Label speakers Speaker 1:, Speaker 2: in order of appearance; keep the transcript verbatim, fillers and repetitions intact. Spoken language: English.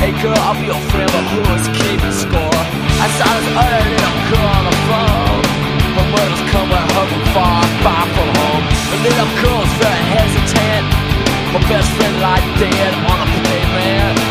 Speaker 1: Hey girl, I'll be your friend, but who's keeping score? I saw this other little girl on the phone. Her mother's coming home from far, far from home. The little girl's very hesitant. Her best friend lied dead on the pavement.